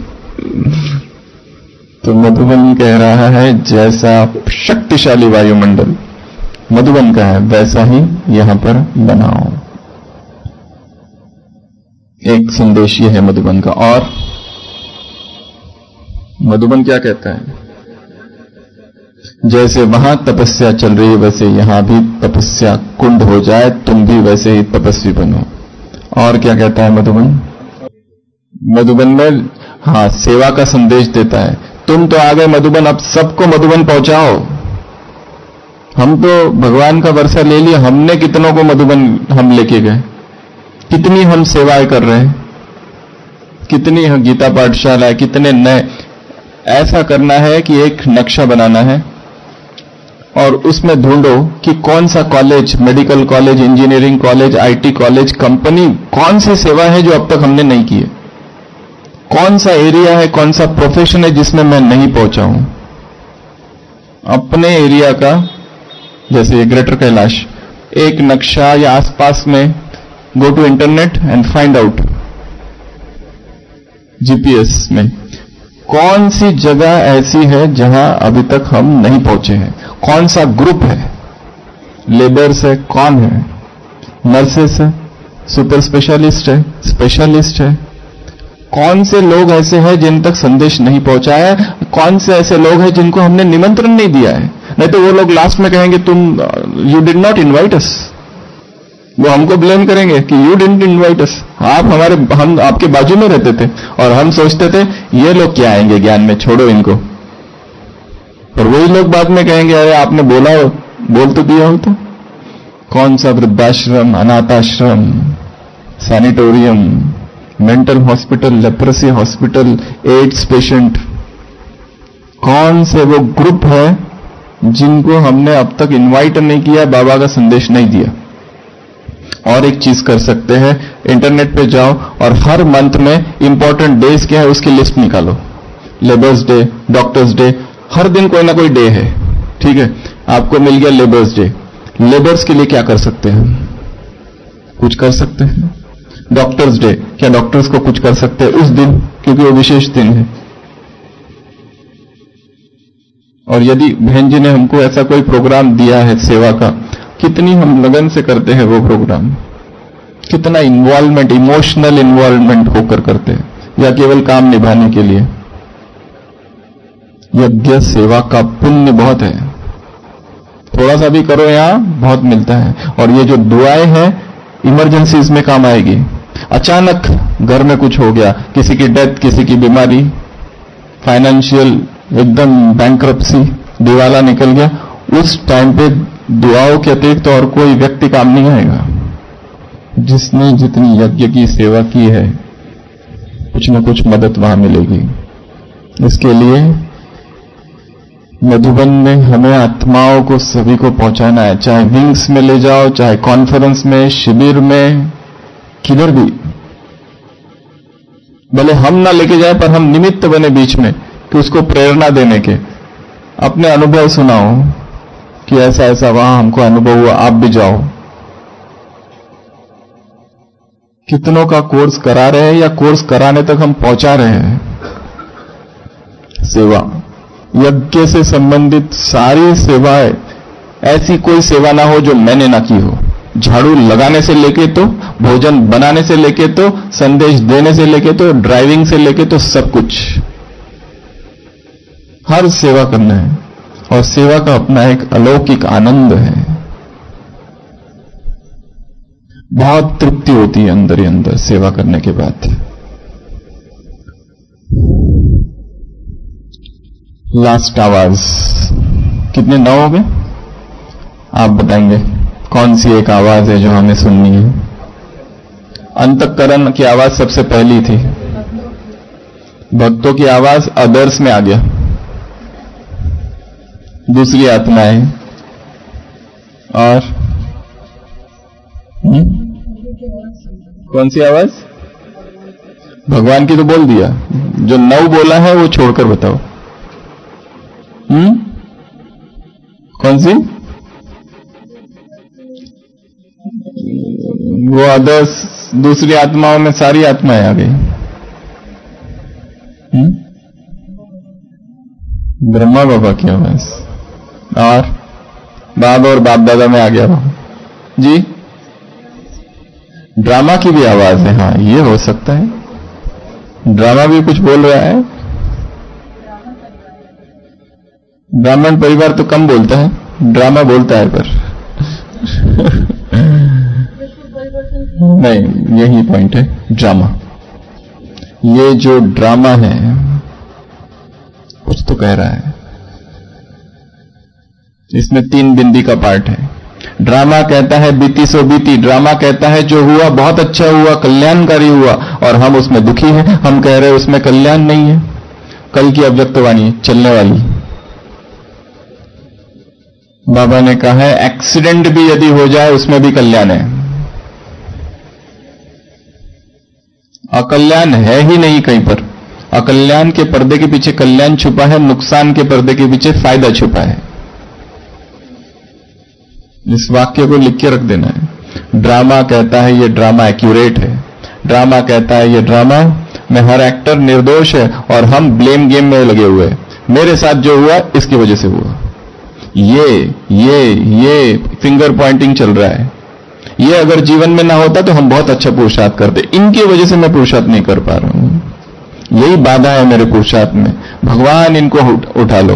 तो मधुबन कह रहा है जैसा शक्तिशाली वायुमंडल मधुबन का है वैसा ही यहां पर बनाओ। एक संदेश ये है मधुबन का। और मधुबन क्या कहता है? जैसे वहां तपस्या चल रही है वैसे यहां भी तपस्या कुंड हो जाए, तुम भी वैसे ही तपस्वी बनो। और क्या कहता है मधुबन? मधुबन में, हाँ, सेवा का संदेश देता है। तुम तो आ गए मधुबन, अब सबको मधुबन पहुंचाओ। हम तो भगवान का वर्षा ले लिया, हमने कितनों को मधुबन हम लेके गए? कितनी हम सेवाएं कर रहे हैं, कितनी गीता पाठशाला है, कितने नए। ऐसा करना है कि एक नक्शा बनाना है और उसमें ढूंढो कि कौन सा college, medical college, engineering college, IT college, company, कौन सी सेवा है जो अब तक हमने नहीं की है। कौन सा एरिया है, कौन सा प्रोफेशन है जिसमें मैं नहीं पहुंचा हूं। अपने एरिया का, जैसे ग्रेटर कैलाश, एक नक्शा या आसपास में go to internet and find out GPS में कौन सी जगह ऐसी है जहां अभी तक हम नहीं पहुंचे हैं। कौन सा ग्रुप है, लेबर्स है, कौन है, नर्सेस है, सुपर स्पेशलिस्ट है, स्पेशलिस्ट है। कौन से लोग ऐसे हैं जिन तक संदेश नहीं पहुंचाया है, कौन से ऐसे लोग हैं जिनको हमने निमंत्रण नहीं दिया है। नहीं तो वो लोग लास्ट में कहेंगे तुम, you did not invite us. वो हमको ब्लेम करेंगे कि यू डिडंट इनवाइट अस। आप हमारे, हम आपके बाजू में रहते थे और हम सोचते थे ये लोग क्या आएंगे ज्ञान में, छोड़ो इनको। और वही लोग बाद में कहेंगे अरे आपने बोला हो, बोल तो दिया हो। तो कौन सा वृद्धाश्रम, अनाथाश्रम, sanatorium, mental hospital, leprosy hospital, AIDS patient, कौन से वो ग्रुप है जिनको हमने अब तक इनवाइट नहीं किया, बाबा का संदेश नहीं दिया। और एक चीज कर सकते हैं, इंटरनेट पे जाओ और हर मंथ में इंपॉर्टेंट डेज क्या है उसकी लिस्ट निकालो। लेबर्स डे, डॉक्टर्स डे, हर दिन कोई ना कोई डे है, ठीक है। आपको मिल गया लेबर्स डे, लेबर्स के लिए क्या कर सकते हैं? कुछ कर सकते हैं। डॉक्टर्स डे, क्या डॉक्टर्स को कुछ कर सकते हैं उस दिन, क्योंकि वो विशेष दिन है। और यदि बहन जी ने हमको ऐसा कोई प्रोग्राम दिया है सेवा का, कितनी हम लगन से करते हैं वो प्रोग्राम, कितना इन्वॉल्वमेंट, इमोशनल इन्वॉल्वमेंट होकर करते हैं, या केवल काम निभाने के लिए। यज्ञ सेवा का पुण्य बहुत है, थोड़ा सा भी करो यहां बहुत मिलता है। और ये जो दुआएं हैं इमरजेंसीज में काम आएगी। अचानक घर में कुछ हो गया, किसी की डेथ, किसी की बीमारी, फाइनेंशियल एकदम बैंक्रप्सी, दिवाला निकल गया, उस टाइम पे दुआओं के अतिरिक्त तो और कोई व्यक्ति काम नहीं आएगा। जिसने जितनी यज्ञ की सेवा की है कुछ न कुछ मदद वहां मिलेगी। इसके लिए मधुबन में हमें आत्माओं को सभी को पहुंचाना है, चाहे विंग्स में ले जाओ, चाहे कॉन्फ्रेंस में, शिविर में, किधर भी। भले हम ना लेके जाए पर हम निमित्त बने बीच में कि उसको प्रेरणा देने के, अपने अनुभव सुनाओ कि ऐसा ऐसा वहां हमको अनुभव हुआ, आप भी जाओ। कितनों का कोर्स करा रहे हैं या कोर्स कराने तक हम पहुंचा रहे हैं। सेवा, यज्ञ से संबंधित सारी सेवाएं, ऐसी कोई सेवा ना हो जो मैंने ना की हो। झाड़ू लगाने से लेके तो, भोजन बनाने से लेके तो, संदेश देने से लेके तो, ड्राइविंग से लेके तो, सब कुछ, हर सेवा करना है। और सेवा का अपना एक अलौकिक आनंद है, बहुत तृप्ति होती है अंदर ही अंदर सेवा करने के बाद। लास्ट आवाज, कितने नौ हो गए? आप बताएंगे कौन सी एक आवाज है जो हमें सुननी है? अंतःकरण की आवाज सबसे पहली थी, भक्तों की आवाज अदर्स में आ गया, दूसरी आत्माएं, और हुँ? कौन सी आवाज? भगवान की तो बोल दिया, जो नौ बोला है वो छोड़कर बताओ। हम्म कौन सी? वो अदर्स, दूसरी आत्माओं में सारी आत्माएं आ गई। हम्म ब्रह्मा बाबा की आवाज, और बाबा और बाप दादा में आ गया वो जी। ड्रामा की भी आवाज है, हाँ ये हो सकता है, ड्रामा भी कुछ बोल रहा है। ब्राह्मण परिवार तो कम बोलता है, ड्रामा बोलता है पर नहीं, यही पॉइंट है, ड्रामा। ये जो ड्रामा है कुछ तो कह रहा है, इसमें तीन बिंदी का पार्ट है। ड्रामा कहता है बीती सो बीती, ड्रामा कहता है जो हुआ बहुत अच्छा हुआ, कल्याणकारी हुआ, और हम उसमें दुखी हैं, हम कह रहे हैं उसमें कल्याण नहीं है। कल की अव्यक्तवाणी चलने वाली, बाबा ने कहा है एक्सीडेंट भी यदि हो जाए उसमें भी कल्याण है। अकल्याण है ही नहीं कहीं पर। अकल्याण के पर्दे के पीछे कल्याण छुपा है, नुकसान के पर्दे के पीछे फायदा छुपा है। इस वाक्य को लिख के रख देना है। ड्रामा कहता है ये ड्रामा एक्यूरेट है, ड्रामा कहता है ये ड्रामा में हर एक्टर निर्दोष है और हम ब्लेम गेम में लगे हुए हैं, मेरे साथ जो हुआ इसकी वजह से हुआ। ये ये ये फिंगर पॉइंटिंग चल रहा है। ये अगर जीवन में ना होता तो हम बहुत अच्छा पुरुषार्थ करते, इनकी वजह से मैं पुरुषार्थ नहीं कर पा रहा हूं, यही बाधा है मेरे पुरुषार्थ में, भगवान इनको उठा लो।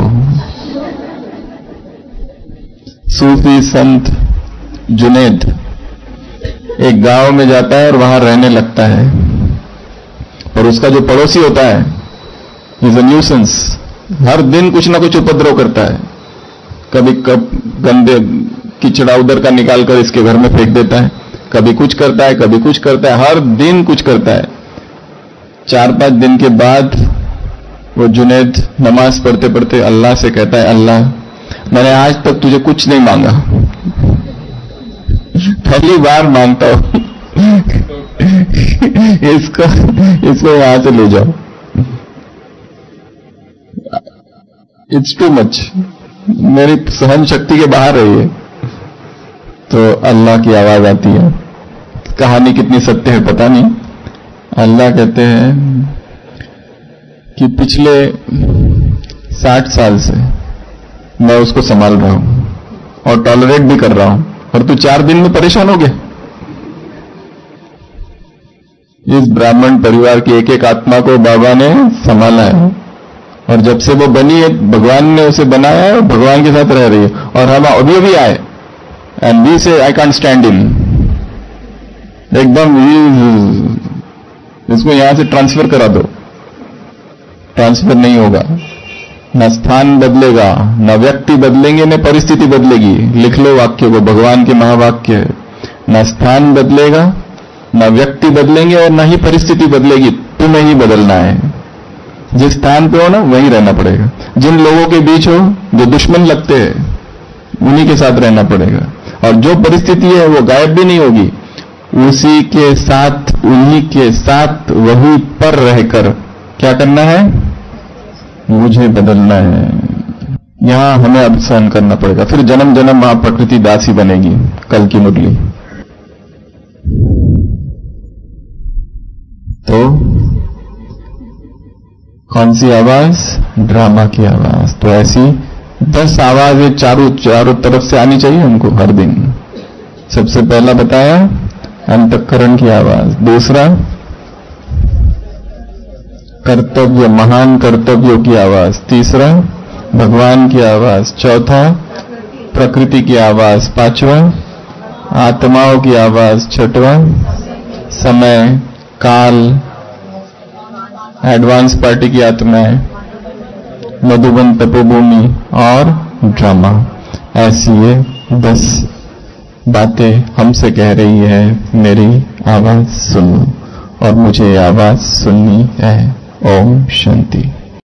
सूफी संत जुनैद एक गांव में जाता है और वहां रहने लगता है, और उसका जो पड़ोसी होता है इज अ न्यूसेंस, हर दिन कुछ ना कुछ उपद्रव करता है। कभी कब गंदे किचड़ा उधर का निकाल कर इसके घर में फेंक देता है, कभी कुछ करता है, कभी कुछ करता है, हर दिन कुछ करता है। चार पांच दिन के बाद वो जुनैद नमाज पढ़ते पढ़ते अल्लाह से कहता है, अल्लाह मैंने आज तक तुझे कुछ नहीं मांगा, पहली बार मांगता हूं इसको इसको यहां से ले जाओ, इट्स टू मच, मेरी सहन शक्ति के बाहर है ये। तो अल्लाह की आवाज आती है। कहानी कितनी सत्य है पता नहीं। अल्लाह कहते हैं कि पिछले साठ साल से मैं उसको संभाल रहा हूं और टॉलरेट भी कर रहा हूं, और तू चार दिन में परेशान हो गया। इस ब्राह्मण परिवार की एक एक आत्मा को बाबा ने संभाला है, और जब से वो बनी है भगवान ने उसे बनाया है और भगवान के साथ रह रही है। और हम अभी अभी आए एंड वी से आई कांट स्टैंड इन, एकदम इसको यहां से ट्रांसफर करा दो, ट्रांसफर नहीं होगा। न स्थान बदलेगा, न व्यक्ति बदलेंगे, न परिस्थिति बदलेगी। लिख लो वाक्य को, भगवान के महावाक्य है। न स्थान बदलेगा, न व्यक्ति बदलेंगे, और न ही परिस्थिति बदलेगी, तुम्हें ही बदलना है। जिस स्थान पे हो ना वहीं रहना पड़ेगा। जिन लोगों के बीच हो जो दुश्मन लगते हैं उन्हीं के साथ रहना पड़ेगा, और जो परिस्थिति है वो गायब भी नहीं होगी, उसी के साथ उन्हीं के साथ वहीं पर रहकर क्या करना है, मुझे बदलना है। यहां हमें अब सहन करना पड़ेगा, फिर जन्म जन्म वहां प्रकृति दासी बनेगी। कल की मुरली। तो कौन सी आवाज? ड्रामा की आवाज। तो ऐसी दस आवाजें चारों चारों तरफ से आनी चाहिए हमको हर दिन। सबसे पहला बताया अंतःकरण की आवाज, दूसरा कर्तव्य, महान कर्तव्यों की आवाज, तीसरा भगवान की आवाज, चौथा प्रकृति की आवाज, पांचवा आत्माओं की आवाज, छठवां समय काल, एडवांस पार्टी की आत्माएं, मधुबन तपोभूमि और ड्रामा। ऐसी ये दस बातें हमसे कह रही है, मेरी आवाज सुनो, और मुझे आवाज सुननी है। ओम शांति।